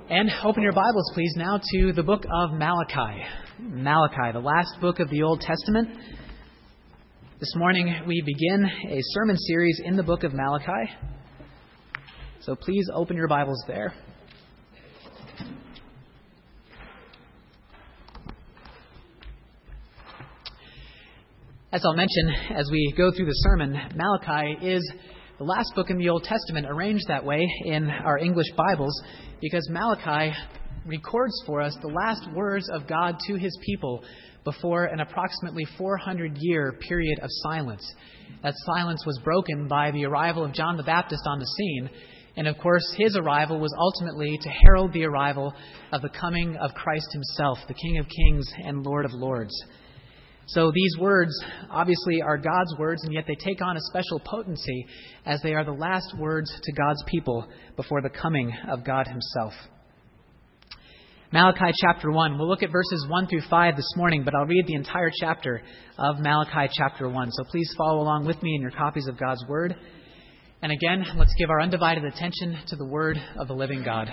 And open your Bibles, please, now to the book of Malachi. Malachi, the last book of the Old Testament. This morning we begin a sermon series in the book of Malachi. So please open your Bibles there. As I'll mention as we go through the sermon, Malachi is the last book in the Old Testament arranged that way in our English Bibles because Malachi records for us the last words of God to his people before an approximately 400-year period of silence. That silence was broken by the arrival of John the Baptist on the scene. And of course, his arrival was ultimately to herald the arrival of the coming of Christ himself, the King of Kings and Lord of Lords. So these words obviously are God's words, and yet they take on a special potency as they are the last words to God's people before the coming of God himself. Malachi chapter 1. We'll look at verses 1 through 5 this morning, but I'll read the entire chapter of Malachi chapter 1. So please follow along with me in your copies of God's Word. And again, let's give our undivided attention to the Word of the living God.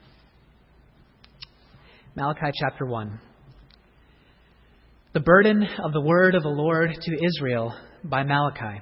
Malachi chapter 1. The burden of the word of the Lord to Israel by Malachi.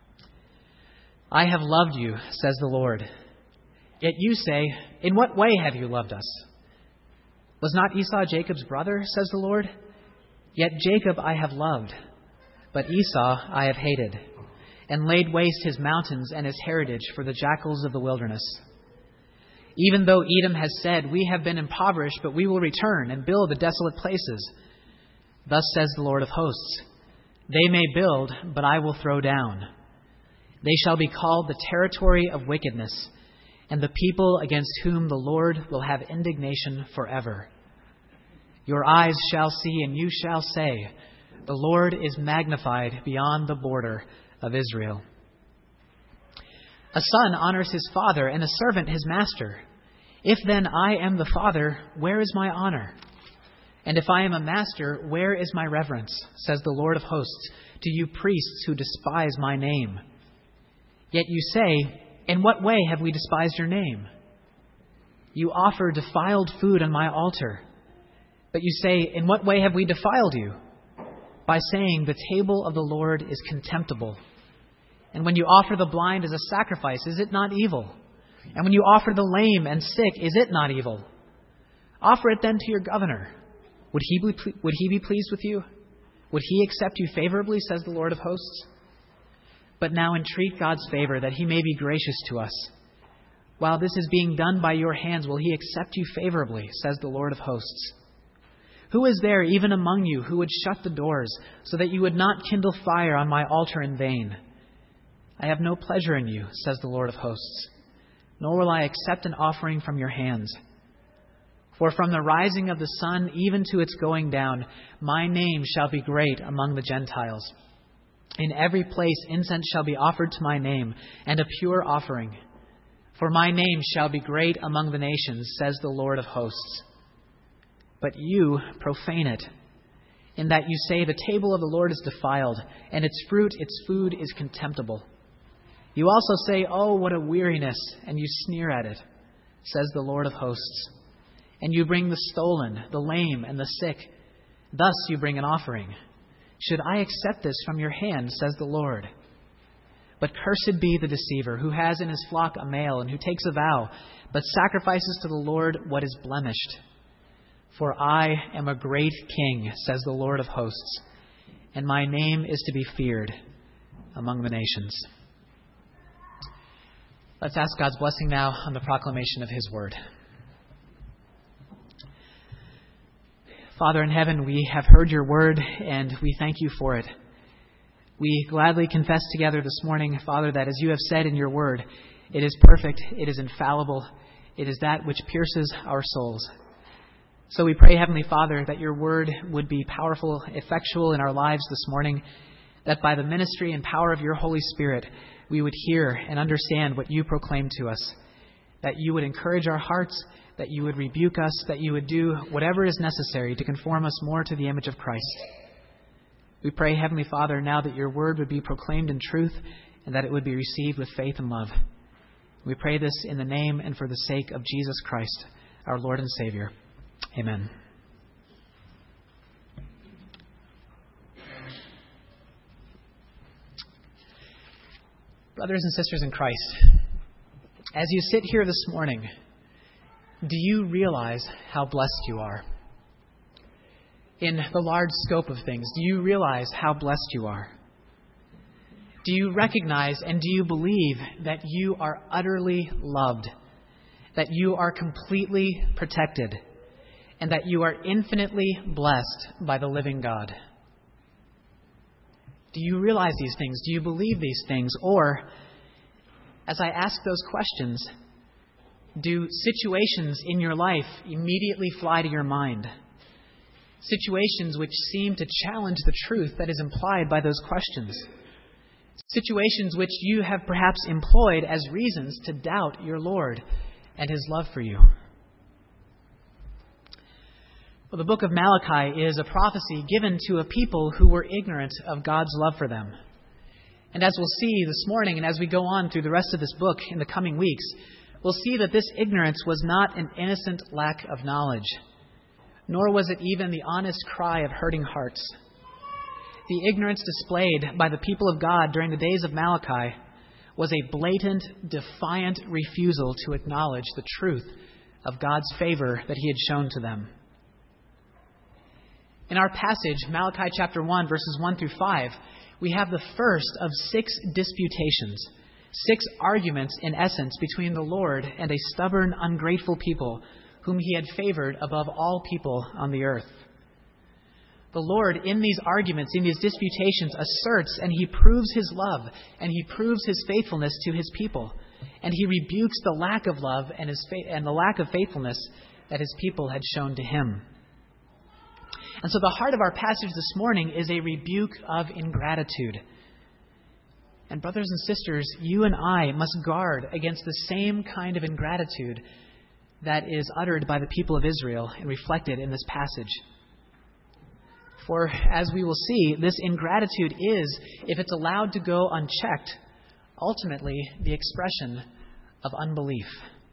I have loved you, says the Lord. Yet you say, in what way have you loved us? Was not Esau Jacob's brother, says the Lord? Yet Jacob I have loved, but Esau I have hated, and laid waste his mountains and his heritage for the jackals of the wilderness. Even though Edom has said, we have been impoverished, but we will return and build the desolate places. Thus says the Lord of hosts, they may build, but I will throw down. They shall be called the territory of wickedness, and the people against whom the Lord will have indignation forever. Your eyes shall see, and you shall say, the Lord is magnified beyond the border of Israel. A son honors his father, and a servant his master. If then I am the father, where is my honor? And if I am a master, where is my reverence, says the Lord of hosts, to you priests who despise my name? Yet you say, in what way have we despised your name? You offer defiled food on my altar. But you say, in what way have we defiled you? By saying, the table of the Lord is contemptible. And when you offer the blind as a sacrifice, is it not evil? And when you offer the lame and sick, is it not evil? Offer it then to your governor. Would he be pleased with you? Would he accept you favorably, says the Lord of hosts? But now entreat God's favor, that he may be gracious to us. While this is being done by your hands, will he accept you favorably, says the Lord of hosts? Who is there even among you who would shut the doors, so that you would not kindle fire on my altar in vain? I have no pleasure in you, says the Lord of hosts, nor will I accept an offering from your hands. For from the rising of the sun even to its going down, my name shall be great among the Gentiles. In every place incense shall be offered to my name, and a pure offering. For my name shall be great among the nations, says the Lord of hosts. But you profane it, in that you say the table of the Lord is defiled, and its fruit, its food, is contemptible. You also say, oh, what a weariness, and you sneer at it, says the Lord of hosts. And you bring the stolen, the lame, and the sick. Thus you bring an offering. Should I accept this from your hand, says the Lord? But cursed be the deceiver, who has in his flock a male, and who takes a vow, but sacrifices to the Lord what is blemished. For I am a great king, says the Lord of hosts, and my name is to be feared among the nations. Let's ask God's blessing now on the proclamation of his word. Father in heaven, we have heard your word, and we thank you for it. We gladly confess together this morning, Father, that as you have said in your word, it is perfect, it is infallible, it is that which pierces our souls. So we pray, Heavenly Father, that your word would be powerful, effectual in our lives this morning, that by the ministry and power of your Holy Spirit, we would hear and understand what you proclaim to us, that you would encourage our hearts, that you would rebuke us, that you would do whatever is necessary to conform us more to the image of Christ. We pray, Heavenly Father, now that your word would be proclaimed in truth and that it would be received with faith and love. We pray this in the name and for the sake of Jesus Christ, our Lord and Savior. Amen. Brothers and sisters in Christ, as you sit here this morning, do you realize how blessed you are? In the large scope of things, do you realize how blessed you are? Do you recognize and do you believe that you are utterly loved, that you are completely protected, and that you are infinitely blessed by the living God? Do you realize these things? Do you believe these things? Or, as I ask those questions, do situations in your life immediately fly to your mind? Situations which seem to challenge the truth that is implied by those questions. Situations which you have perhaps employed as reasons to doubt your Lord and His love for you. Well, the book of Malachi is a prophecy given to a people who were ignorant of God's love for them. And as we'll see this morning and as we go on through the rest of this book in the coming weeks, we'll see that this ignorance was not an innocent lack of knowledge, nor was it even the honest cry of hurting hearts. The ignorance displayed by the people of God during the days of Malachi was a blatant, defiant refusal to acknowledge the truth of God's favor that He had shown to them. In our passage, Malachi chapter 1, verses 1 through 5, we have the first of 6 disputations, 6 arguments in essence between the Lord and a stubborn, ungrateful people whom He had favored above all people on the earth. The Lord, in these arguments, in these disputations, asserts and He proves His love and He proves His faithfulness to His people. And He rebukes the lack of love and the lack of faithfulness that His people had shown to Him. And so the heart of our passage this morning is a rebuke of ingratitude. And brothers and sisters, you and I must guard against the same kind of ingratitude that is uttered by the people of Israel and reflected in this passage. For, as we will see, this ingratitude is, if it's allowed to go unchecked, ultimately the expression of unbelief.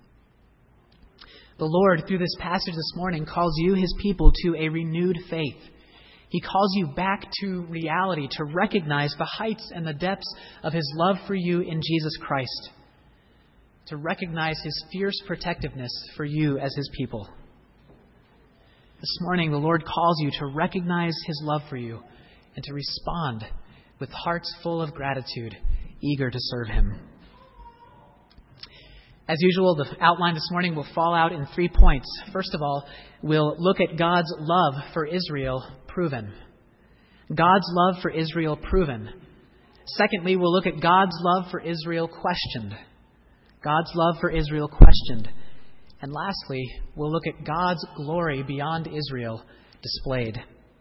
The Lord, through this passage this morning, calls you, His people, to a renewed faith. He calls you back to reality, to recognize the heights and the depths of His love for you in Jesus Christ, to recognize His fierce protectiveness for you as His people. This morning, the Lord calls you to recognize His love for you and to respond with hearts full of gratitude, eager to serve Him. As usual, the outline this morning will fall out in 3 points. First of all, we'll look at God's love for Israel proven. God's love for Israel proven. Secondly, we'll look at God's love for Israel questioned. God's love for Israel questioned. And lastly, we'll look at God's glory beyond Israel displayed.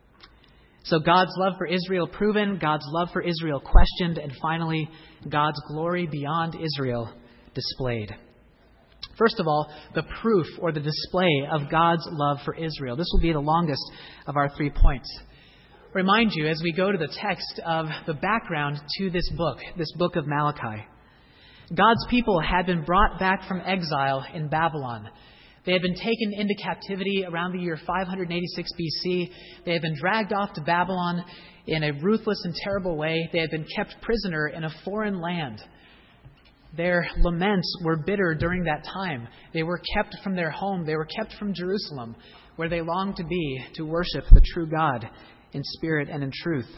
So God's love for Israel proven, God's love for Israel questioned, and finally, God's glory beyond Israel displayed. First of all, the proof or the display of God's love for Israel. This will be the longest of our 3 points. Remind you, as we go to the text, of the background to this book of Malachi. God's people had been brought back from exile in Babylon. They had been taken into captivity around the year 586 BC. They had been dragged off to Babylon in a ruthless and terrible way. They had been kept prisoner in a foreign land. Their laments were bitter during that time. They were kept from their home. They were kept from Jerusalem, where they longed to be to worship the true God in spirit and in truth.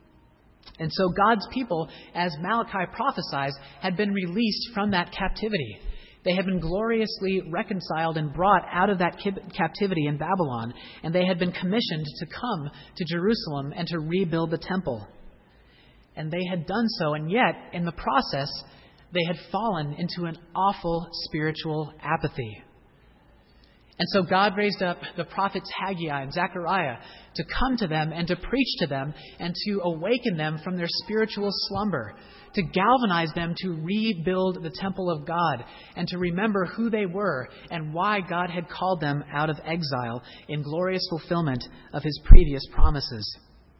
And so God's people, as Malachi prophesies, had been released from that captivity. They had been gloriously reconciled and brought out of that captivity in Babylon, and they had been commissioned to come to Jerusalem and to rebuild the temple. And they had done so, and yet, in the process, they had fallen into an awful spiritual apathy. And so God raised up the prophets Haggai and Zechariah to come to them and to preach to them and to awaken them from their spiritual slumber, to galvanize them to rebuild the temple of God and to remember who they were and why God had called them out of exile in glorious fulfillment of His previous promises.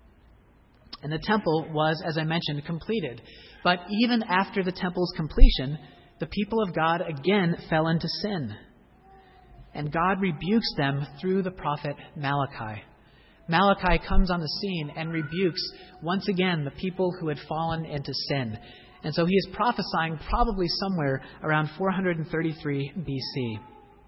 And the temple was, as I mentioned, completed. But even after the temple's completion, the people of God again fell into sin. and God rebukes them through the prophet Malachi. Malachi comes on the scene and rebukes once again the people who had fallen into sin. And so he is prophesying probably somewhere around 433 BC.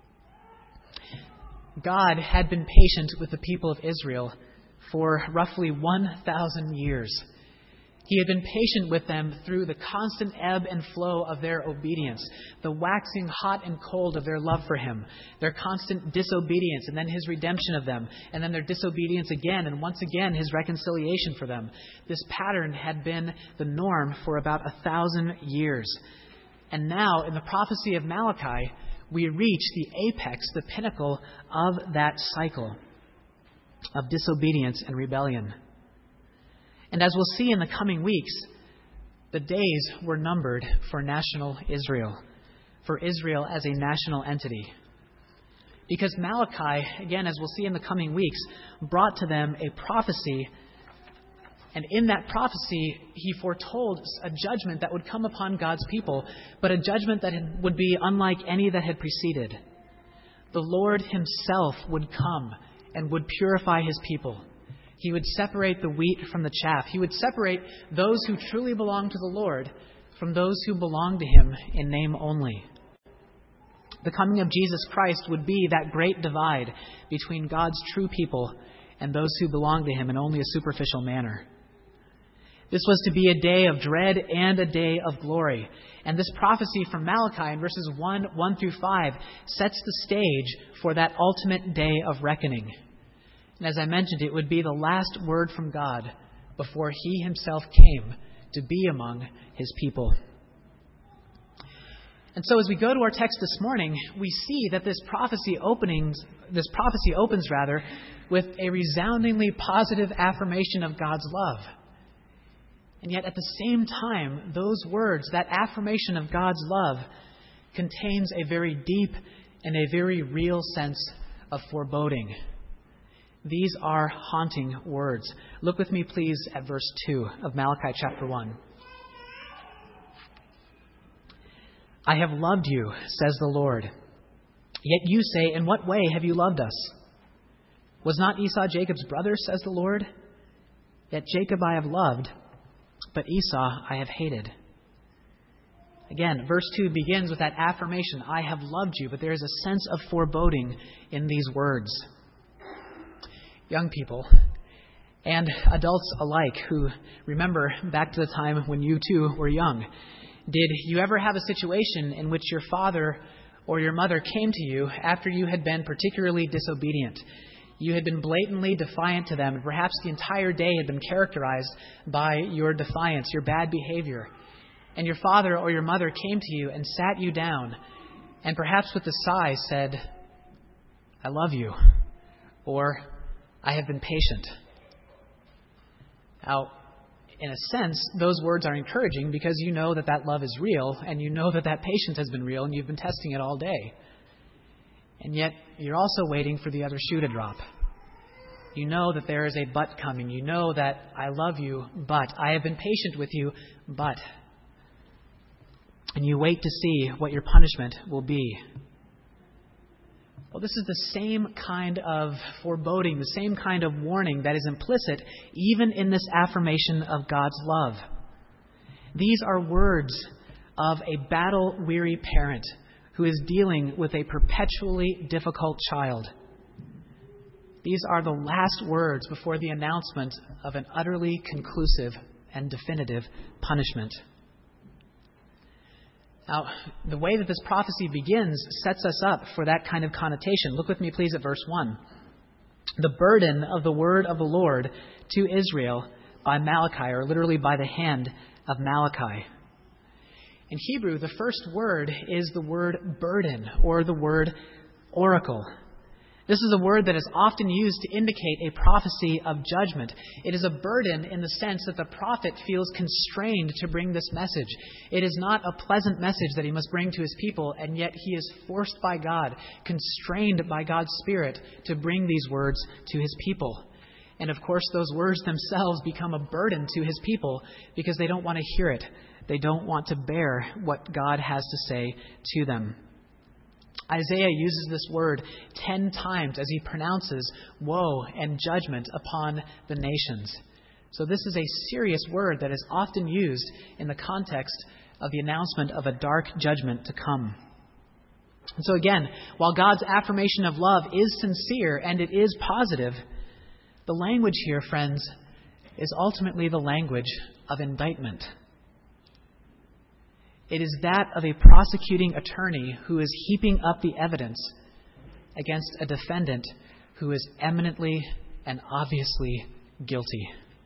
God had been patient with the people of Israel for roughly 1,000 years. He had been patient with them through the constant ebb and flow of their obedience, the waxing hot and cold of their love for him, their constant disobedience, and then his redemption of them, and then their disobedience again, and once again his reconciliation for them. This pattern had been the norm for about 1,000 years. And now, in the prophecy of Malachi, we reach the apex, the pinnacle of that cycle of disobedience and rebellion. And as we'll see in the coming weeks, the days were numbered for national Israel, for Israel as a national entity. Because Malachi, again, as we'll see in the coming weeks, brought to them a prophecy. And in that prophecy, he foretold a judgment that would come upon God's people, but a judgment that would be unlike any that had preceded. The Lord himself would come and would purify his people. He would separate the wheat from the chaff. He would separate those who truly belong to the Lord from those who belong to him in name only. The coming of Jesus Christ would be that great divide between God's true people and those who belong to him in only a superficial manner. This was to be a day of dread and a day of glory. And this prophecy from Malachi in verses 1 through 5 sets the stage for that ultimate day of reckoning. And as I mentioned, it would be the last word from God before he himself came to be among his people. And so as we go to our text this morning, we see that this prophecy opens with a resoundingly positive affirmation of God's love. And yet at the same time, those words, that affirmation of God's love, contains a very deep and a very real sense of foreboding. These are haunting words. Look with me, please, at verse 2 of Malachi chapter 1. I have loved you, says the Lord. Yet you say, in what way have you loved us? Was not Esau Jacob's brother, says the Lord? Yet Jacob I have loved, but Esau I have hated. Again, verse 2 begins with that affirmation, I have loved you, but there is a sense of foreboding in these words. Young people and adults alike who remember back to the time when you too were young, did you ever have a situation in which your father or your mother came to you after you had been particularly disobedient? You had been blatantly defiant to them, and perhaps the entire day had been characterized by your defiance, your bad behavior. And your father or your mother came to you and sat you down, and perhaps with a sigh said, I love you, or I have been patient. Now, in a sense, those words are encouraging because you know that that love is real, and you know that that patience has been real, and you've been testing it all day. And yet, you're also waiting for the other shoe to drop. You know that there is a but coming. You know that I love you, but I have been patient with you, but. And you wait to see what your punishment will be. Well, this is the same kind of foreboding, the same kind of warning that is implicit even in this affirmation of God's love. These are words of a battle-weary parent who is dealing with a perpetually difficult child. These are the last words before the announcement of an utterly conclusive and definitive punishment. Now, the way that this prophecy begins sets us up for that kind of connotation. Look with me, please, at verse 1. The burden of the word of the Lord to Israel by Malachi, or literally by the hand of Malachi. In Hebrew, the first word is the word burden, or the word oracle. This is a word that is often used to indicate a prophecy of judgment. It is a burden in the sense that the prophet feels constrained to bring this message. It is not a pleasant message that he must bring to his people, and yet he is forced by God, constrained by God's Spirit to bring these words to his people. And of course, those words themselves become a burden to his people because they don't want to hear it. They don't want to bear what God has to say to them. Isaiah uses this word 10 times as he pronounces woe and judgment upon the nations. So this is a serious word that is often used in the context of the announcement of a dark judgment to come. And so again, while God's affirmation of love is sincere and it is positive, the language here, friends, is ultimately the language of indictment. It is that of a prosecuting attorney who is heaping up the evidence against a defendant who is eminently and obviously guilty.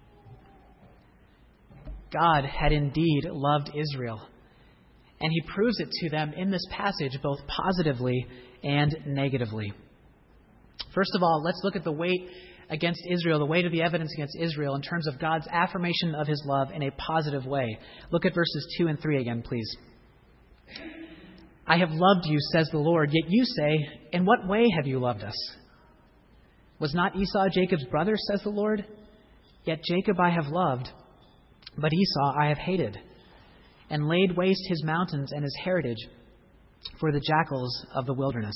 God had indeed loved Israel, and he proves it to them in this passage both positively and negatively. First of all, let's look at the weight against Israel, the weight of the evidence against Israel in terms of God's affirmation of his love in a positive way. Look at verses 2 and 3 again, please. I have loved you, says the Lord, yet you say, in what way have you loved us? Was not Esau Jacob's brother, says the Lord? Yet Jacob I have loved, but Esau I have hated, and laid waste his mountains and his heritage for the jackals of the wilderness.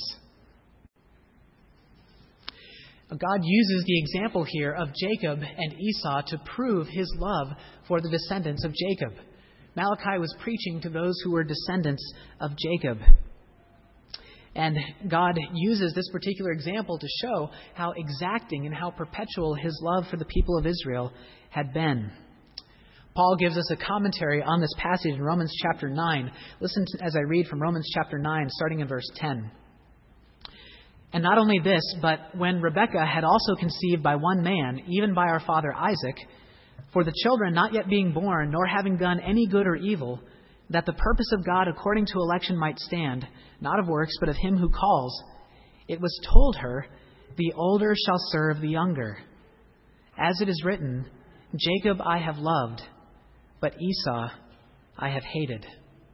God uses the example here of Jacob and Esau to prove his love for the descendants of Jacob. Malachi was preaching to those who were descendants of Jacob. And God uses this particular example to show how exacting and how perpetual his love for the people of Israel had been. Paul gives us a commentary on this passage in Romans chapter 9. Listen as I read from Romans chapter 9, starting in verse 10. And not only this, but when Rebekah had also conceived by one man, even by our father Isaac, for the children not yet being born, nor having done any good or evil, that the purpose of God according to election might stand, not of works, but of him who calls, it was told her, the older shall serve the younger. As it is written, Jacob I have loved, but Esau I have hated.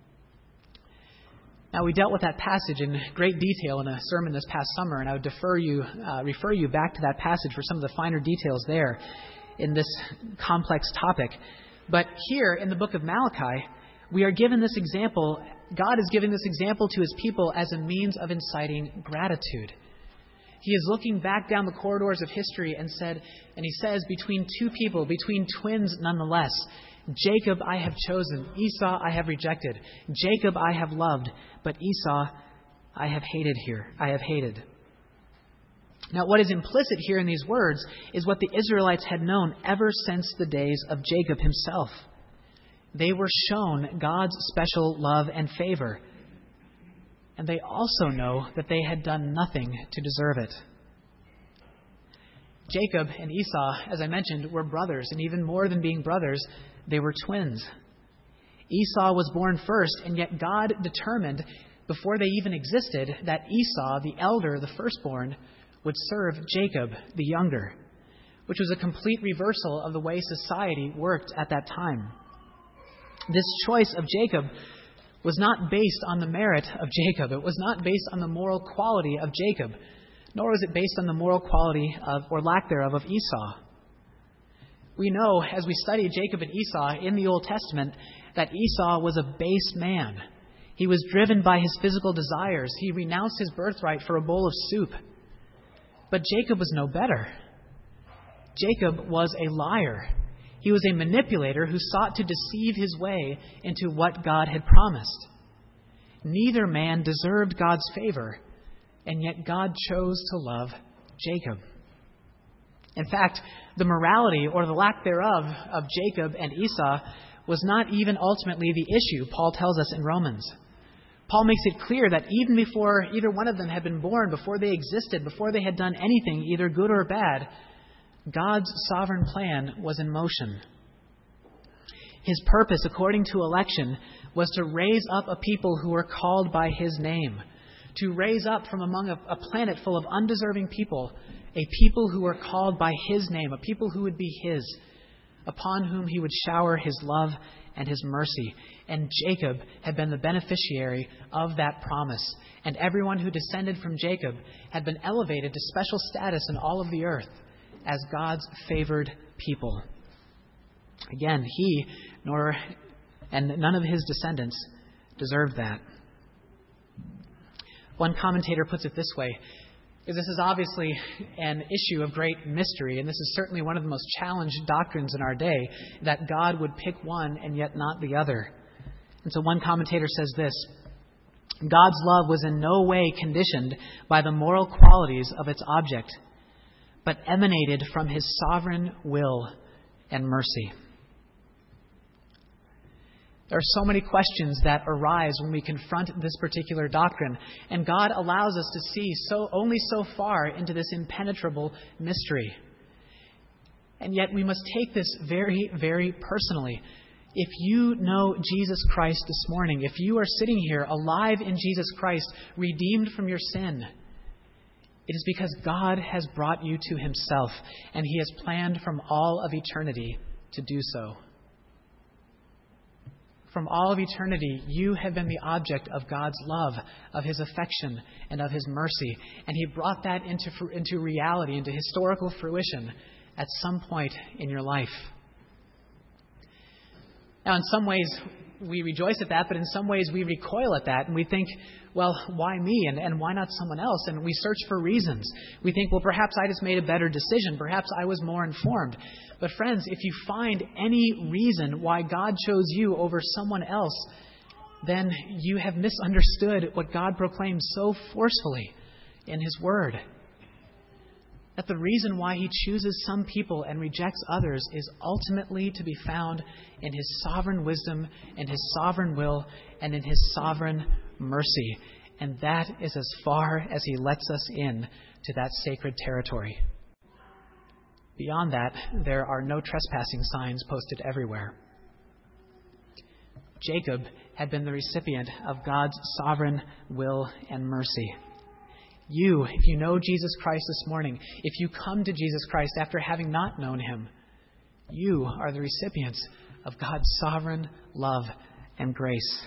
Now, we dealt with that passage in great detail in a sermon this past summer, and I would refer you back to that passage for some of the finer details there in this complex topic. But here in the book of Malachi, we are given this example. God is giving this example to his people as a means of inciting gratitude. He is looking back down the corridors of history and he says, between two people, between twins nonetheless, Jacob I have chosen, Esau I have rejected. Jacob I have loved, but Esau I have hated. Now, what is implicit here in these words is what the Israelites had known ever since the days of Jacob himself. They were shown God's special love and favor, and they also know that they had done nothing to deserve it. Jacob and Esau, as I mentioned, were brothers, and even more than being brothers, they were twins. Esau was born first, and yet God determined, before they even existed, that Esau, the elder, the firstborn, would serve Jacob, the younger, which was a complete reversal of the way society worked at that time. This choice of Jacob was not based on the merit of Jacob. It was not based on the moral quality of Jacob, nor was it based on the moral quality of, or lack thereof, of Esau. We know, as we study Jacob and Esau in the Old Testament, that Esau was a base man. He was driven by his physical desires. He renounced his birthright for a bowl of soup. But Jacob was no better. Jacob was a liar. He was a manipulator who sought to deceive his way into what God had promised. Neither man deserved God's favor, and yet God chose to love Jacob. In fact, the morality or the lack thereof of Jacob and Esau was not even ultimately the issue, Paul tells us in Romans. Paul makes it clear that even before either one of them had been born, before they existed, before they had done anything, either good or bad, God's sovereign plan was in motion. His purpose, according to election, was to raise up a people who were called by his name, to raise up from among a planet full of undeserving people, a people who were called by his name, a people who would be his, upon whom he would shower his love and his mercy. And Jacob had been the beneficiary of that promise. And everyone who descended from Jacob had been elevated to special status in all of the earth as God's favored people. Again, he and none of his descendants deserved that. One commentator puts it this way, because this is obviously an issue of great mystery, and this is certainly one of the most challenged doctrines in our day, that God would pick one and yet not the other. And so one commentator says this: God's love was in no way conditioned by the moral qualities of its object, but emanated from his sovereign will and mercy. There are so many questions that arise when we confront this particular doctrine, and God allows us to see only so far into this impenetrable mystery. And yet we must take this very, very personally. If you know Jesus Christ this morning, if you are sitting here alive in Jesus Christ, redeemed from your sin, it is because God has brought you to himself, and he has planned from all of eternity to do so. From all of eternity, you have been the object of God's love, of his affection, and of his mercy. And he brought that into reality, into historical fruition at some point in your life. Now, in some ways, we rejoice at that, but in some ways we recoil at that, and we think, well, why me, and why not someone else? And we search for reasons. We think, well, perhaps I just made a better decision. Perhaps I was more informed. But friends, if you find any reason why God chose you over someone else, then you have misunderstood what God proclaims so forcefully in his word. That the reason why he chooses some people and rejects others is ultimately to be found in his sovereign wisdom, in his sovereign will, and in his sovereign mercy. And that is as far as he lets us in to that sacred territory. Beyond that, there are no trespassing signs posted everywhere. Jacob had been the recipient of God's sovereign will and mercy. You, if you know Jesus Christ this morning, if you come to Jesus Christ after having not known him, you are the recipients of God's sovereign love and grace.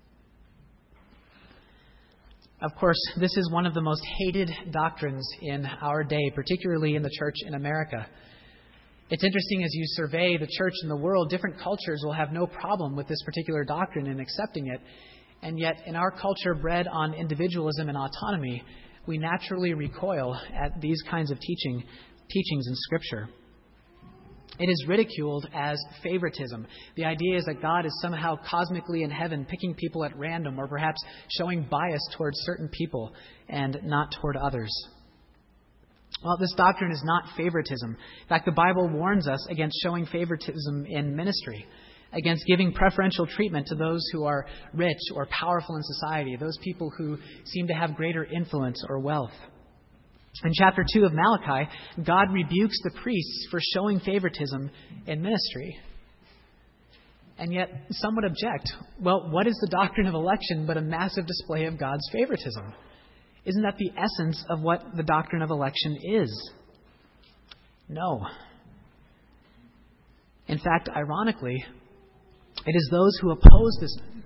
Of course, this is one of the most hated doctrines in our day, particularly in the church in America. It's interesting, as you survey the church in the world, different cultures will have no problem with this particular doctrine and accepting it. And yet, in our culture bred on individualism and autonomy, we naturally recoil at these kinds of teachings in Scripture. It is ridiculed as favoritism. The idea is that God is somehow cosmically in heaven picking people at random, or perhaps showing bias towards certain people and not toward others. Well, this doctrine is not favoritism. In fact, the Bible warns us against showing favoritism in ministry, against giving preferential treatment to those who are rich or powerful in society, those people who seem to have greater influence or wealth. In chapter 2 of Malachi, God rebukes the priests for showing favoritism in ministry. And yet, some would object, well, what is the doctrine of election but a massive display of God's favoritism? Isn't that the essence of what the doctrine of election is? No. In fact, ironically, it is those who oppose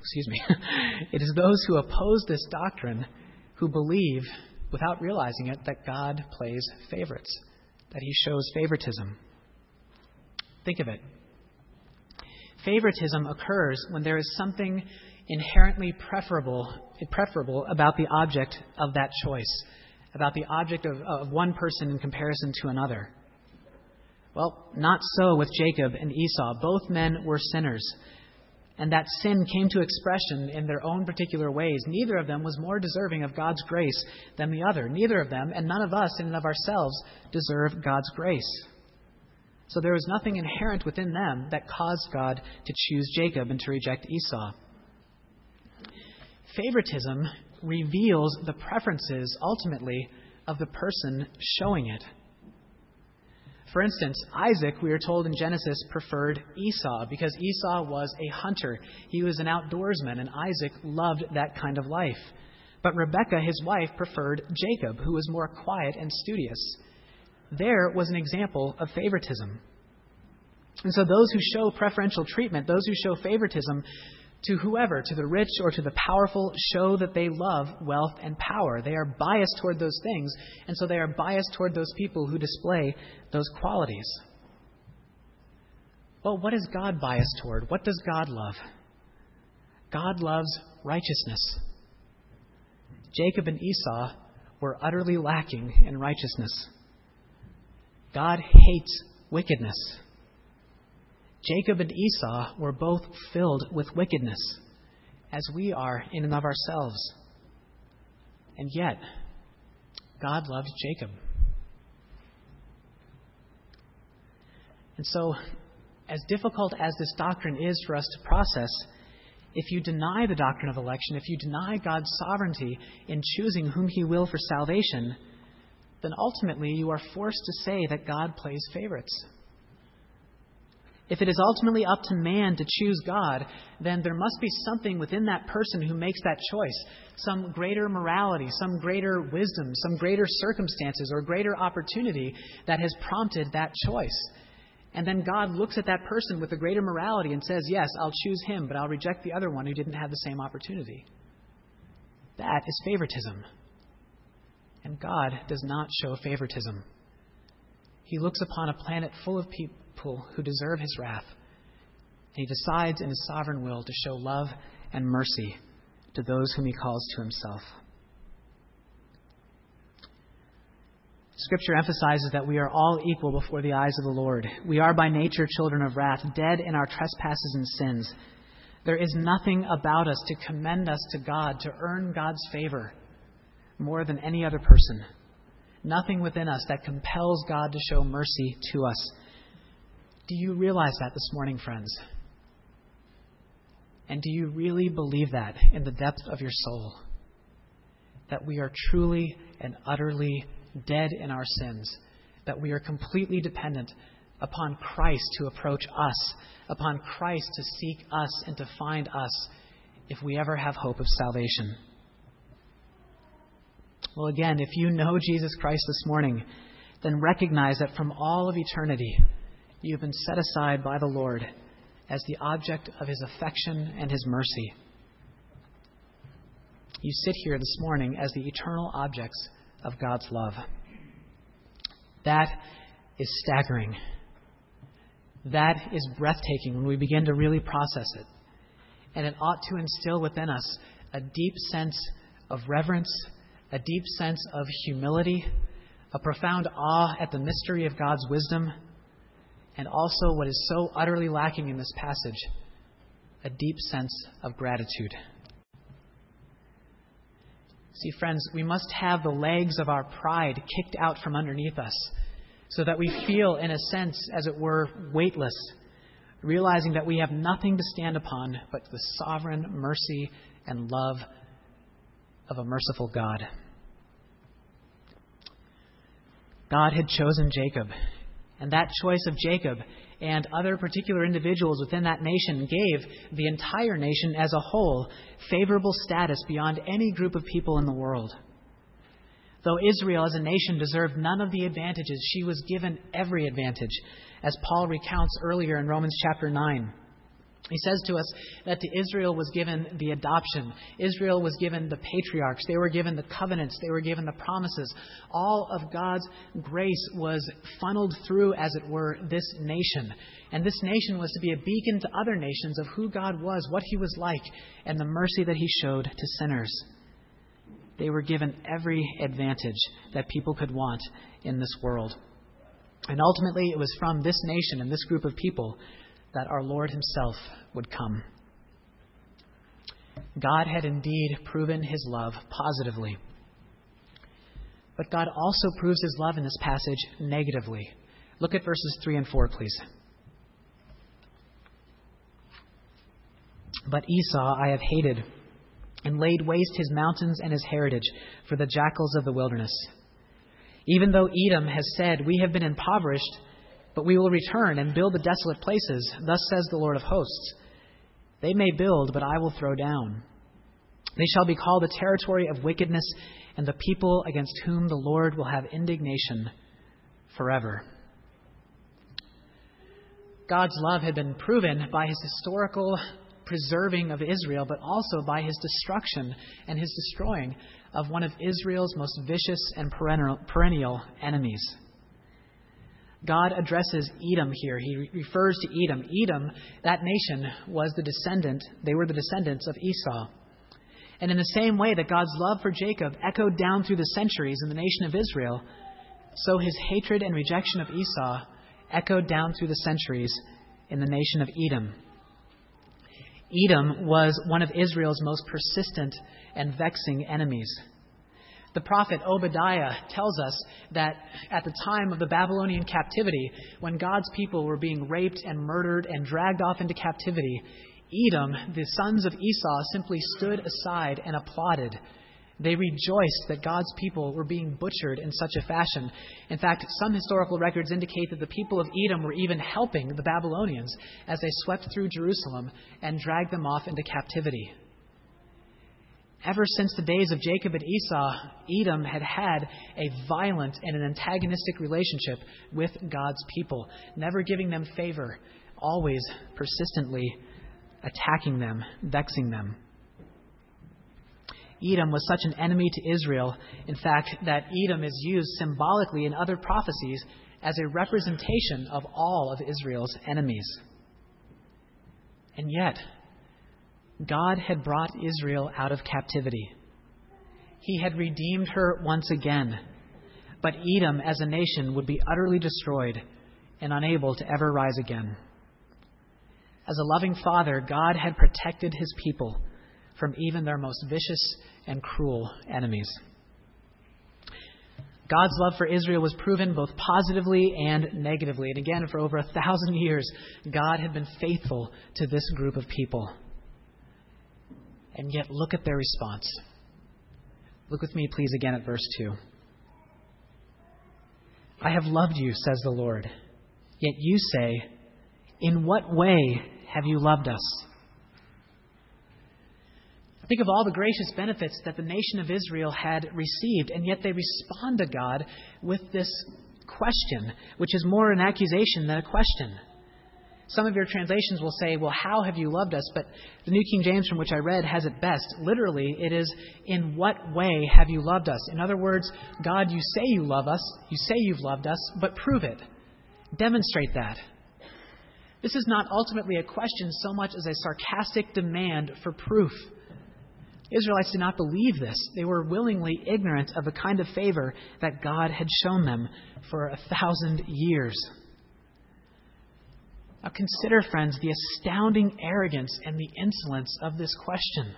this doctrine who believe, without realizing it, that God plays favorites, that he shows favoritism. Think of it. Favoritism occurs when there is something inherently preferable about the object of that choice, about the object of one person in comparison to another. Well, not so with Jacob and Esau. Both men were sinners, and that sin came to expression in their own particular ways. Neither of them was more deserving of God's grace than the other. Neither of them, and none of us in and of ourselves, deserve God's grace. So there was nothing inherent within them that caused God to choose Jacob and to reject Esau. Favoritism reveals the preferences, ultimately, of the person showing it. For instance, Isaac, we are told in Genesis, preferred Esau because Esau was a hunter. He was an outdoorsman, and Isaac loved that kind of life. But Rebekah, his wife, preferred Jacob, who was more quiet and studious. There was an example of favoritism. And so those who show preferential treatment, those who show favoritism to whoever, to the rich or to the powerful, show that they love wealth and power. They are biased toward those things, and so they are biased toward those people who display those qualities. Well, what is God biased toward? What does God love? God loves righteousness. Jacob and Esau were utterly lacking in righteousness. God hates wickedness. Jacob and Esau were both filled with wickedness, as we are in and of ourselves. And yet, God loved Jacob. And so, as difficult as this doctrine is for us to process, if you deny the doctrine of election, if you deny God's sovereignty in choosing whom He will for salvation, then ultimately you are forced to say that God plays favorites. If it is ultimately up to man to choose God, then there must be something within that person who makes that choice, some greater morality, some greater wisdom, some greater circumstances, or greater opportunity that has prompted that choice. And then God looks at that person with a greater morality and says, yes, I'll choose him, but I'll reject the other one who didn't have the same opportunity. That is favoritism. And God does not show favoritism. He looks upon a planet full of people who deserve His wrath, and He decides in His sovereign will to show love and mercy to those whom He calls to Himself. Scripture emphasizes that we are all equal before the eyes of the Lord. We are by nature children of wrath, dead in our trespasses and sins. There is nothing about us to commend us to God, to earn God's favor more than any other person. Nothing within us that compels God to show mercy to us. Do you realize that this morning, friends? And do you really believe that in the depth of your soul? That we are truly and utterly dead in our sins, that we are completely dependent upon Christ to approach us, upon Christ to seek us and to find us if we ever have hope of salvation. Well, again, if you know Jesus Christ this morning, then recognize that from all of eternity, you have been set aside by the Lord as the object of His affection and His mercy. You sit here this morning as the eternal objects of God's love. That is staggering. That is breathtaking when we begin to really process it. And it ought to instill within us a deep sense of reverence, a deep sense of humility, a profound awe at the mystery of God's wisdom, and also what is so utterly lacking in this passage, a deep sense of gratitude. See, friends, we must have the legs of our pride kicked out from underneath us so that we feel, in a sense, as it were, weightless, realizing that we have nothing to stand upon but the sovereign mercy and love of a merciful God. God had chosen Jacob, and that choice of Jacob and other particular individuals within that nation gave the entire nation as a whole favorable status beyond any group of people in the world. Though Israel as a nation deserved none of the advantages, she was given every advantage, as Paul recounts earlier in Romans chapter 9. He says to us that to Israel was given the adoption. Israel was given the patriarchs. They were given the covenants. They were given the promises. All of God's grace was funneled through, as it were, this nation. And this nation was to be a beacon to other nations of who God was, what He was like, and the mercy that He showed to sinners. They were given every advantage that people could want in this world. And ultimately, it was from this nation and this group of people that our Lord Himself would come. God had indeed proven His love positively. But God also proves His love in this passage negatively. Look at verses 3 and 4, please. But Esau I have hated, and laid waste his mountains and his heritage for the jackals of the wilderness. Even though Edom has said, we have been impoverished, but we will return and build the desolate places. Thus says the Lord of hosts. They may build, but I will throw down. They shall be called the territory of wickedness, and the people against whom the Lord will have indignation forever. God's love had been proven by His historical preserving of Israel, but also by His destruction and His destroying of one of Israel's most vicious and perennial enemies. God addresses Edom here. He refers to Edom. Edom, that nation, was the descendant. They were the descendants of Esau. And in the same way that God's love for Jacob echoed down through the centuries in the nation of Israel, so his hatred and rejection of Esau echoed down through the centuries in the nation of Edom. Edom was one of Israel's most persistent and vexing enemies. The prophet Obadiah tells us that at the time of the Babylonian captivity, when God's people were being raped and murdered and dragged off into captivity, Edom, the sons of Esau, simply stood aside and applauded. They rejoiced that God's people were being butchered in such a fashion. In fact, some historical records indicate that the people of Edom were even helping the Babylonians as they swept through Jerusalem and dragged them off into captivity. Ever since the days of Jacob and Esau, Edom had had a violent and an antagonistic relationship with God's people, never giving them favor, always persistently attacking them, vexing them. Edom was such an enemy to Israel, in fact, that Edom is used symbolically in other prophecies as a representation of all of Israel's enemies. And yet, God had brought Israel out of captivity. He had redeemed her once again. But Edom as a nation would be utterly destroyed and unable to ever rise again. As a loving father, God had protected his people from even their most vicious and cruel enemies. God's love for Israel was proven both positively and negatively. And again, for over 1,000 years, God had been faithful to this group of people. And yet, look at their response. Look with me, please, again at verse 2. I have loved you, says the Lord. Yet you say, in what way have you loved us? Think of all the gracious benefits that the nation of Israel had received, and yet they respond to God with this question, which is more an accusation than a question. Some of your translations will say, well, how have you loved us? But the New King James, from which I read, has it best. Literally, it is, in what way have you loved us? In other words, God, you say you love us, you say you've loved us, but prove it. Demonstrate that. This is not ultimately a question so much as a sarcastic demand for proof. Israelites did not believe this. They were willingly ignorant of the kind of favor that God had shown them for 1,000 years. Now consider, friends, the astounding arrogance and the insolence of this question.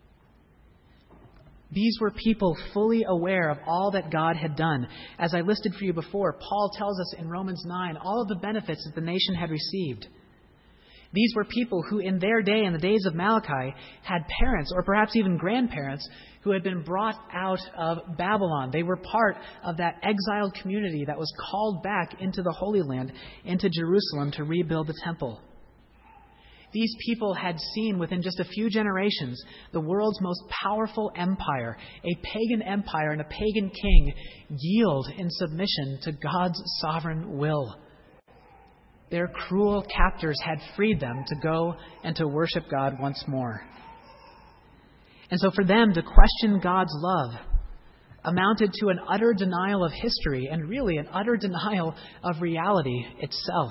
These were people fully aware of all that God had done. As I listed for you before, Paul tells us in Romans 9 all of the benefits that the nation had received. These were people who in their day, in the days of Malachi, had parents or perhaps even grandparents who had been brought out of Babylon. They were part of that exiled community that was called back into the Holy Land, into Jerusalem, to rebuild the temple. These people had seen within just a few generations the world's most powerful empire, a pagan empire and a pagan king, yield in submission to God's sovereign will. Their cruel captors had freed them to go and to worship God once more. And so for them to question God's love amounted to an utter denial of history and really an utter denial of reality itself.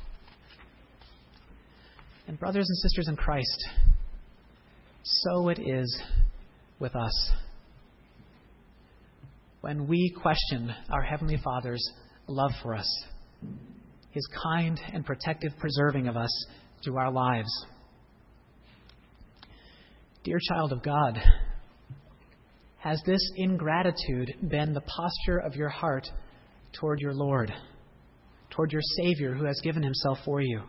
And brothers and sisters in Christ, so it is with us. When we question our Heavenly Father's love for us, His kind and protective preserving of us through our lives. Dear child of God, has this ingratitude been the posture of your heart toward your Lord, toward your Savior who has given Himself for you?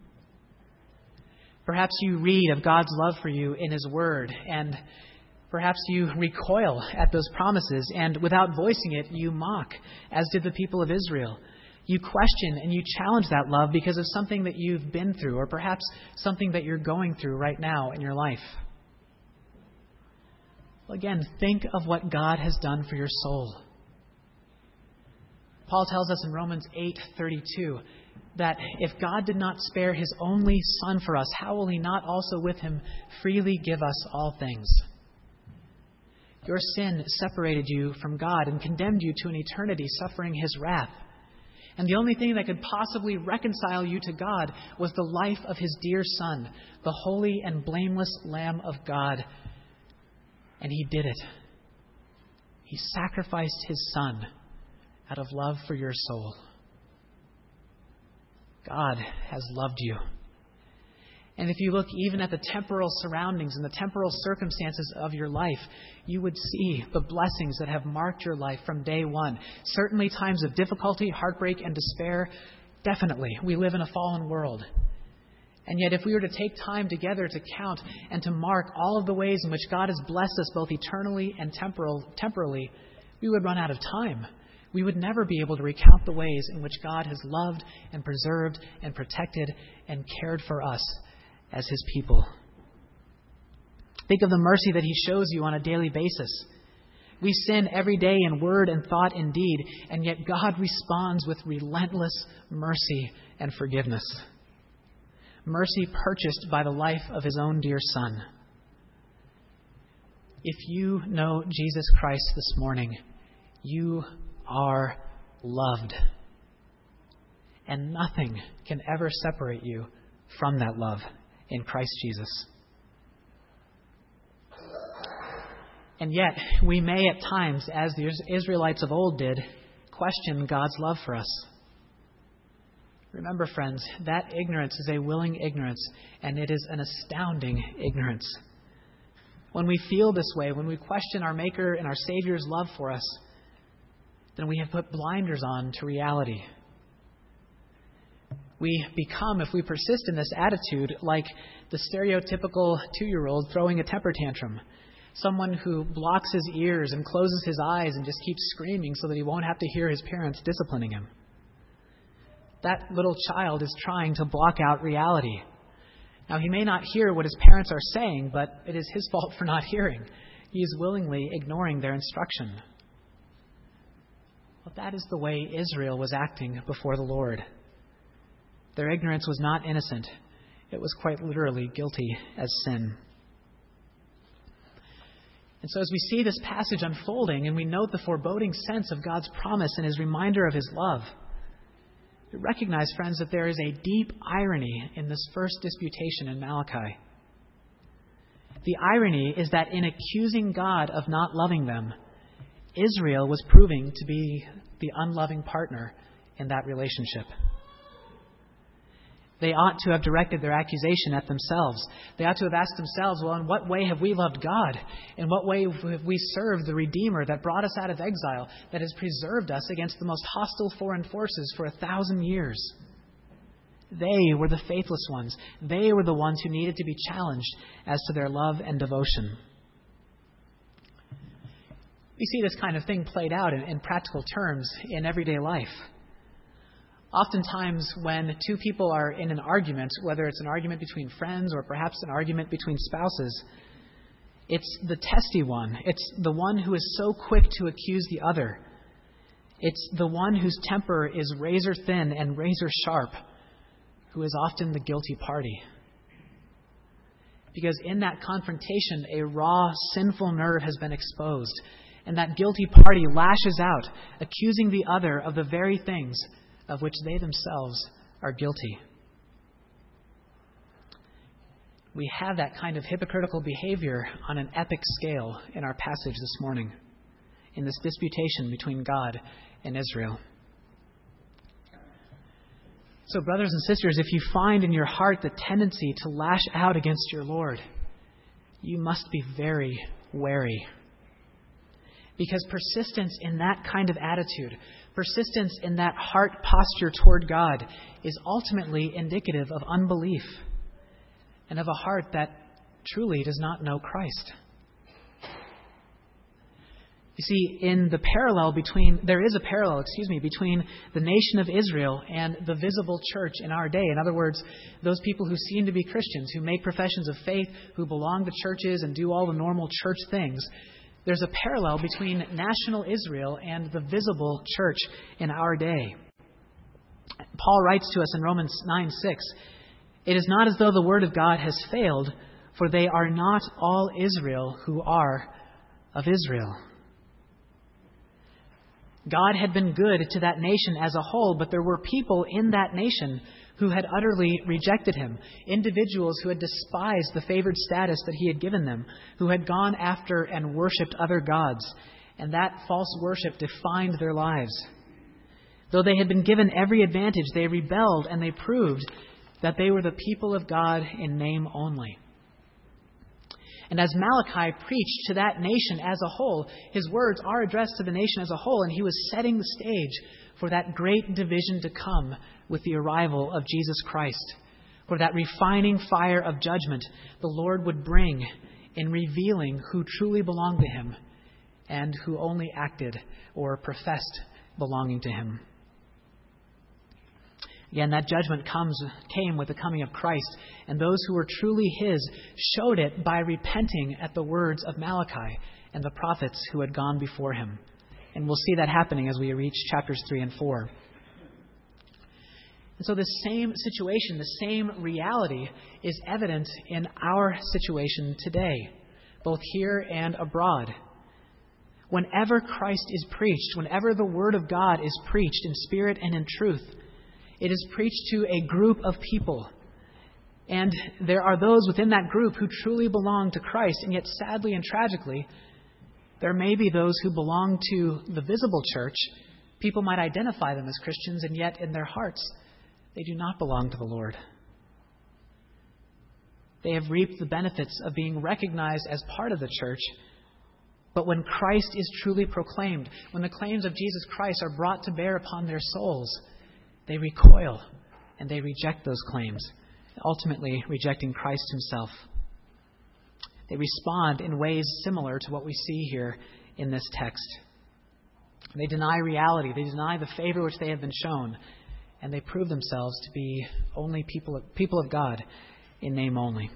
Perhaps you read of God's love for you in His Word, and perhaps you recoil at those promises, and without voicing it, you mock, as did the people of Israel. You question and you challenge that love because of something that you've been through, or perhaps something that you're going through right now in your life. Well, again, think of what God has done for your soul. Paul tells us in Romans 8:32 that if God did not spare His only Son for us, how will He not also with Him freely give us all things? Your sin separated you from God and condemned you to an eternity suffering His wrath. And the only thing that could possibly reconcile you to God was the life of His dear Son, the holy and blameless Lamb of God, And he did it. He sacrificed his Son out of love for your soul. God has loved you. And if you look even at the temporal surroundings and the temporal circumstances of your life, you would see the blessings that have marked your life from day one. Certainly times of difficulty, heartbreak, and despair. Definitely. We live in a fallen world. And yet if we were to take time together to count and to mark all of the ways in which God has blessed us both eternally and temporally, we would run out of time. We would never be able to recount the ways in which God has loved and preserved and protected and cared for us as his people. Think of the mercy that he shows you on a daily basis. We sin every day in word and thought and deed, and yet God responds with relentless mercy and forgiveness. Mercy purchased by the life of his own dear Son. If you know Jesus Christ this morning, you are loved. And nothing can ever separate you from that love in Christ Jesus. And yet, we may at times, as the Israelites of old did, question God's love for us. Remember, friends, that ignorance is a willing ignorance, and it is an astounding ignorance. When we feel this way, when we question our Maker and our Savior's love for us, then we have put blinders on to reality. We become, if we persist in this attitude, like the stereotypical 2-year-old throwing a temper tantrum. Someone who blocks his ears and closes his eyes and just keeps screaming so that he won't have to hear his parents disciplining him. That little child is trying to block out reality. Now, he may not hear what his parents are saying, but it is his fault for not hearing. He is willingly ignoring their instruction. Well, that is the way Israel was acting before the Lord. Their ignorance was not innocent. It was quite literally guilty as sin. And so as we see this passage unfolding and we note the foreboding sense of God's promise and his reminder of his love, we recognize, friends, that there is a deep irony in this first disputation in Malachi. The irony is that in accusing God of not loving them, Israel was proving to be the unloving partner in that relationship. They ought to have directed their accusation at themselves. They ought to have asked themselves, well, in what way have we loved God? In what way have we served the Redeemer that brought us out of exile, that has preserved us against the most hostile foreign forces for 1,000 years? They were the faithless ones. They were the ones who needed to be challenged as to their love and devotion. We see this kind of thing played out in practical terms in everyday life. Oftentimes when two people are in an argument, whether it's an argument between friends or perhaps an argument between spouses, it's the testy one. It's the one who is so quick to accuse the other. It's the one whose temper is razor thin and razor sharp, who is often the guilty party. Because in that confrontation, a raw, sinful nerve has been exposed, and that guilty party lashes out, accusing the other of the very things of which they themselves are guilty. We have that kind of hypocritical behavior on an epic scale in our passage this morning, in this disputation between God and Israel. So, brothers and sisters, if you find in your heart the tendency to lash out against your Lord, you must be very wary. Because persistence in that kind of attitude, persistence in that heart posture toward God is ultimately indicative of unbelief and of a heart that truly does not know Christ. You see, there is a parallel between the nation of Israel and the visible church in our day. In other words, those people who seem to be Christians, who make professions of faith, who belong to churches and do all the normal church things. There's a parallel between national Israel and the visible church in our day. Paul writes to us in Romans 9:6, "It is not as though the word of God has failed, for they are not all Israel who are of Israel." God had been good to that nation as a whole, but there were people in that nation who had utterly rejected him, individuals who had despised the favored status that he had given them, who had gone after and worshipped other gods, and that false worship defined their lives. Though they had been given every advantage, they rebelled, and they proved that they were the people of God in name only. And as Malachi preached to that nation as a whole, his words are addressed to the nation as a whole, and he was setting the stage for that great division to come with the arrival of Jesus Christ, for that refining fire of judgment the Lord would bring in revealing who truly belonged to him and who only acted or professed belonging to him. Again, that judgment came with the coming of Christ, and those who were truly his showed it by repenting at the words of Malachi and the prophets who had gone before him. And we'll see that happening as we reach chapters 3 and 4. And so the same situation, the same reality is evident in our situation today, both here and abroad. Whenever Christ is preached, whenever the Word of God is preached in spirit and in truth, it is preached to a group of people. And there are those within that group who truly belong to Christ. And yet, sadly and tragically, there may be those who belong to the visible church. People might identify them as Christians, and yet in their hearts, they do not belong to the Lord. They have reaped the benefits of being recognized as part of the church. But when Christ is truly proclaimed, when the claims of Jesus Christ are brought to bear upon their souls, they recoil and they reject those claims, ultimately rejecting Christ himself. They respond in ways similar to what we see here in this text. They deny reality. They deny the favor which they have been shown, and they prove themselves to be only people of God in name only.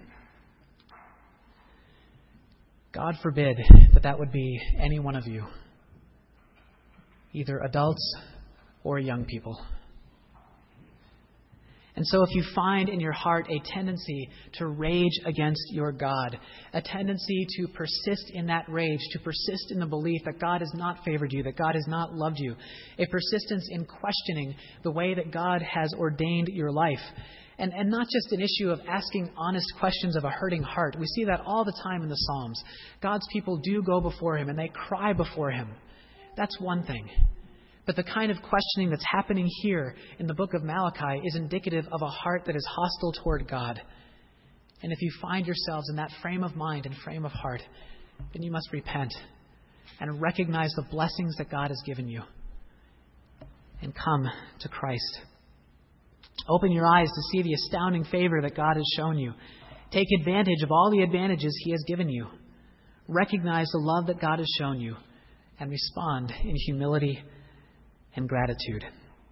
God forbid that would be any one of you, either adults or young people. And so if you find in your heart a tendency to rage against your God, a tendency to persist in that rage, to persist in the belief that God has not favored you, that God has not loved you, a persistence in questioning the way that God has ordained your life, and not just an issue of asking honest questions of a hurting heart. We see that all the time in the Psalms. God's people do go before him and they cry before him. That's one thing. But the kind of questioning that's happening here in the book of Malachi is indicative of a heart that is hostile toward God. And if you find yourselves in that frame of mind and frame of heart, then you must repent and recognize the blessings that God has given you and come to Christ. Open your eyes to see the astounding favor that God has shown you. Take advantage of all the advantages he has given you. Recognize the love that God has shown you and respond in humility and gratitude.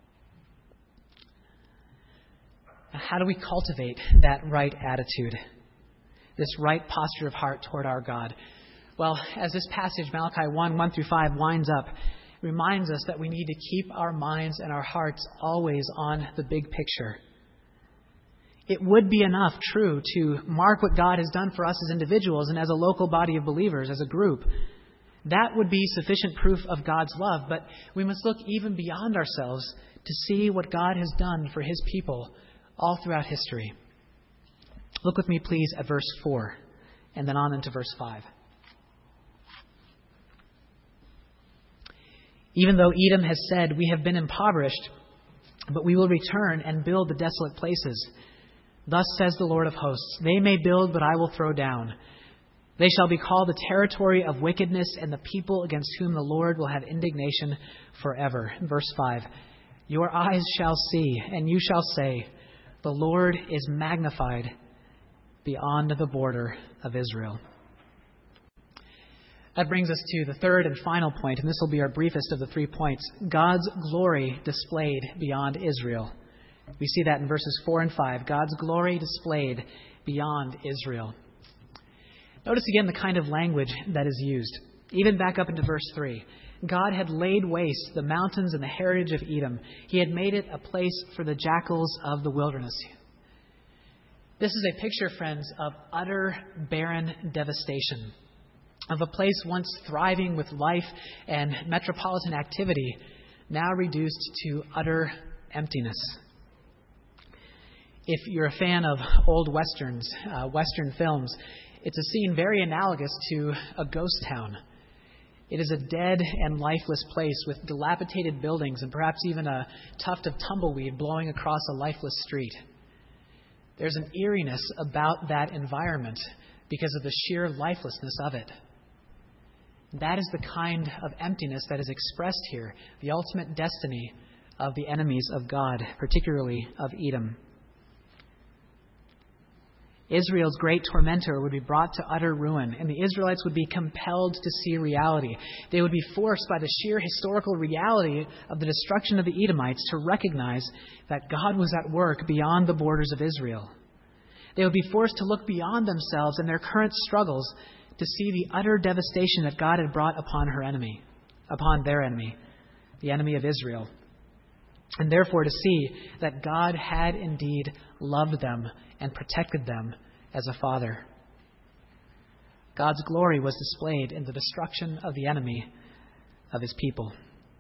How do we cultivate that right attitude, this right posture of heart toward our God? Well, as this passage, Malachi 1:1-5, winds up, it reminds us that we need to keep our minds and our hearts always on the big picture. It would be enough, true, to mark what God has done for us as individuals and as a local body of believers, as a group. That would be sufficient proof of God's love, but we must look even beyond ourselves to see what God has done for his people all throughout history. Look with me, please, at verse 4 and then on into verse 5. Even though Edom has said, "We have been impoverished, but we will return and build the desolate places. Thus says the Lord of hosts, they may build, but I will throw down. They shall be called the territory of wickedness and the people against whom the Lord will have indignation forever." Verse 5, "Your eyes shall see, and you shall say, the Lord is magnified beyond the border of Israel." That brings us to the third and final point, and this will be our briefest of the 3 points. God's glory displayed beyond Israel. We see that in verses 4 and 5. God's glory displayed beyond Israel. Notice again the kind of language that is used. Even back up into verse 3. God had laid waste the mountains and the heritage of Edom. He had made it a place for the jackals of the wilderness. This is a picture, friends, of utter barren devastation. of a place once thriving with life and metropolitan activity, now reduced to utter emptiness. If you're a fan of old westerns, Western films, it's a scene very analogous to a ghost town. It is a dead and lifeless place with dilapidated buildings and perhaps even a tuft of tumbleweed blowing across a lifeless street. There's an eeriness about that environment because of the sheer lifelessness of it. That is the kind of emptiness that is expressed here, the ultimate destiny of the enemies of God, particularly of Edom. Israel's great tormentor would be brought to utter ruin, and the Israelites would be compelled to see reality. They would be forced by the sheer historical reality of the destruction of the Edomites to recognize that God was at work beyond the borders of Israel. They would be forced to look beyond themselves and their current struggles to see the utter devastation that God had brought upon their enemy, the enemy of Israel. And therefore to see that God had indeed loved them and protected them as a father. God's glory was displayed in the destruction of the enemy of his people.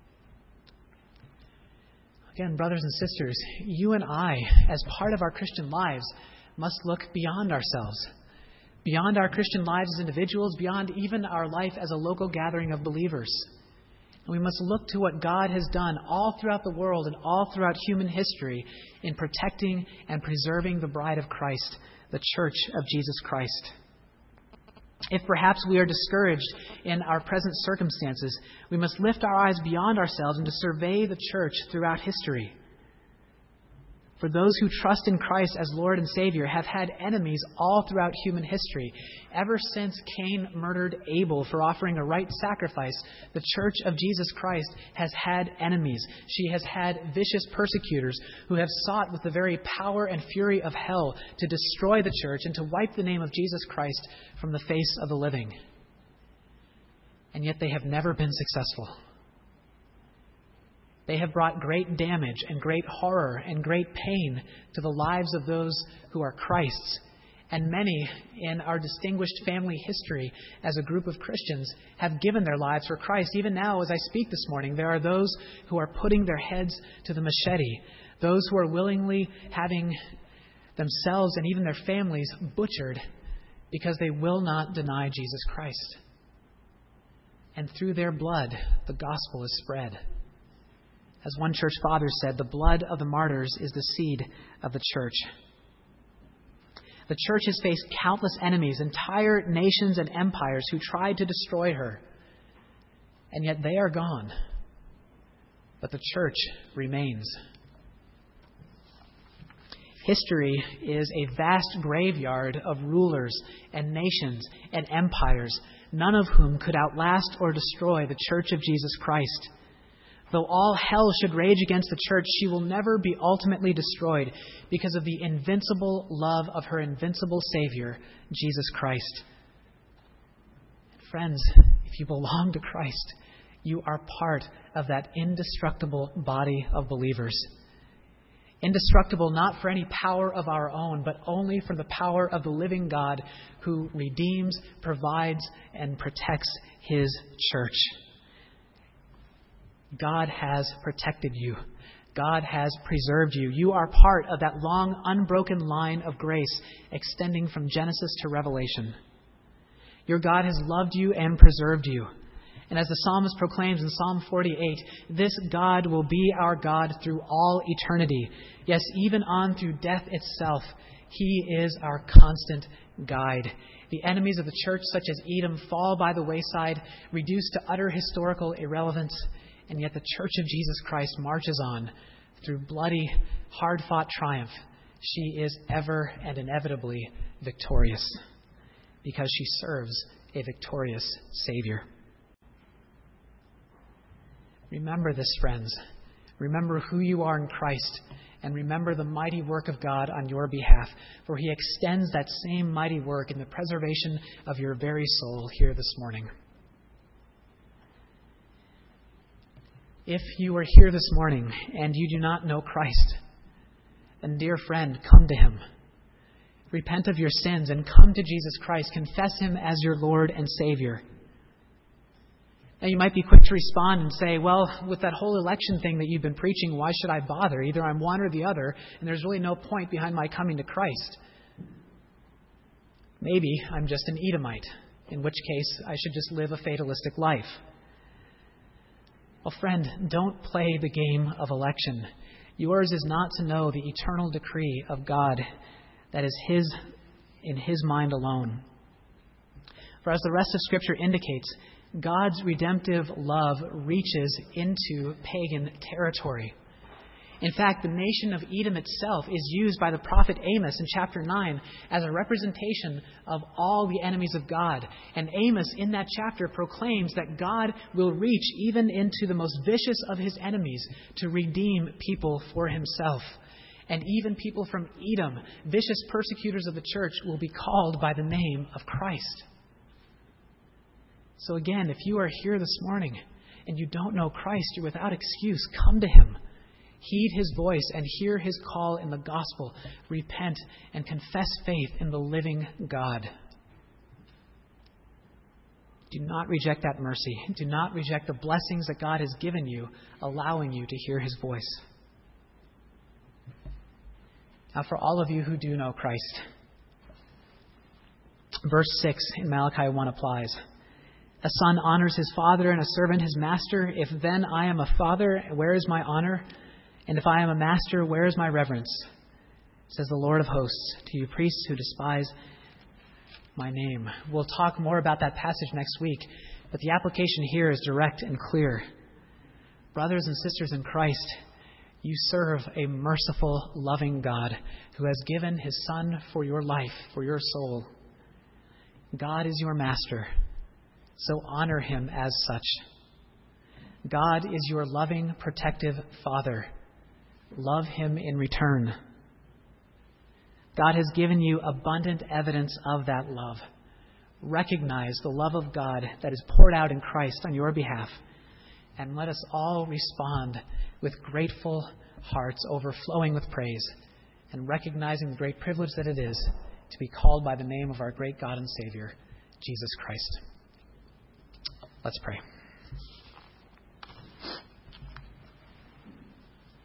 Again, brothers and sisters, you and I, as part of our Christian lives, must look beyond ourselves, beyond our Christian lives as individuals, beyond even our life as a local gathering of believers. And we must look to what God has done all throughout the world and all throughout human history in protecting and preserving the bride of Christ, the church of Jesus Christ. If perhaps we are discouraged in our present circumstances, we must lift our eyes beyond ourselves and to survey the church throughout history. For those who trust in Christ as Lord and Savior have had enemies all throughout human history. Ever since Cain murdered Abel for offering a right sacrifice, the Church of Jesus Christ has had enemies. She has had vicious persecutors who have sought with the very power and fury of hell to destroy the church and to wipe the name of Jesus Christ from the face of the living. And yet they have never been successful. They have brought great damage and great horror and great pain to the lives of those who are Christ's. And many in our distinguished family history as a group of Christians have given their lives for Christ. Even now, as I speak this morning, there are those who are putting their heads to the machete, those who are willingly having themselves and even their families butchered because they will not deny Jesus Christ. And through their blood, the gospel is spread. As one church father said, the blood of the martyrs is the seed of the church. The church has faced countless enemies, entire nations and empires who tried to destroy her. And yet they are gone. But the church remains. History is a vast graveyard of rulers and nations and empires, none of whom could outlast or destroy the church of Jesus Christ. Though all hell should rage against the church, she will never be ultimately destroyed because of the invincible love of her invincible Savior, Jesus Christ. Friends, if you belong to Christ, you are part of that indestructible body of believers. Indestructible not for any power of our own, but only for the power of the living God who redeems, provides, and protects His church. God has protected you. God has preserved you. You are part of that long, unbroken line of grace extending from Genesis to Revelation. Your God has loved you and preserved you. And as the psalmist proclaims in Psalm 48, this God will be our God through all eternity. Yes, even on through death itself, He is our constant guide. The enemies of the church, such as Edom, fall by the wayside, reduced to utter historical irrelevance. And yet the church of Jesus Christ marches on through bloody, hard-fought triumph. She is ever and inevitably victorious because she serves a victorious Savior. Remember this, friends. Remember who you are in Christ, and remember the mighty work of God on your behalf, for He extends that same mighty work in the preservation of your very soul here this morning. If you are here this morning and you do not know Christ, then, dear friend, come to Him. Repent of your sins and come to Jesus Christ. Confess him as your Lord and Savior. Now, you might be quick to respond and say, well, with that whole election thing that you've been preaching, why should I bother? Either I'm one or the other, and there's really no point behind my coming to Christ. Maybe I'm just an Edomite, in which case I should just live a fatalistic life. Well, friend, don't play the game of election. Yours is not to know the eternal decree of God that is His in His mind alone. For as the rest of Scripture indicates, God's redemptive love reaches into pagan territory. In fact, the nation of Edom itself is used by the prophet Amos in chapter 9 as a representation of all the enemies of God. And Amos in that chapter proclaims that God will reach even into the most vicious of his enemies to redeem people for himself. And even people from Edom, vicious persecutors of the church, will be called by the name of Christ. So again, if you are here this morning and you don't know Christ, you're without excuse. Come to Him. Heed His voice and hear His call in the gospel. Repent and confess faith in the living God. Do not reject that mercy. Do not reject the blessings that God has given you, allowing you to hear His voice. Now, for all of you who do know Christ, verse 6 in Malachi 1 applies. A son honors his father and a servant his master. If then I am a father, where is my honor? And if I am a master, where is my reverence? Says the Lord of hosts to you priests who despise my name. We'll talk more about that passage next week, but the application here is direct and clear. Brothers and sisters in Christ, you serve a merciful, loving God who has given His Son for your life, for your soul. God is your master. So honor Him as such. God is your loving, protective Father. Love Him in return. God has given you abundant evidence of that love. Recognize the love of God that is poured out in Christ on your behalf. And let us all respond with grateful hearts overflowing with praise and recognizing the great privilege that it is to be called by the name of our great God and Savior, Jesus Christ. Let's pray.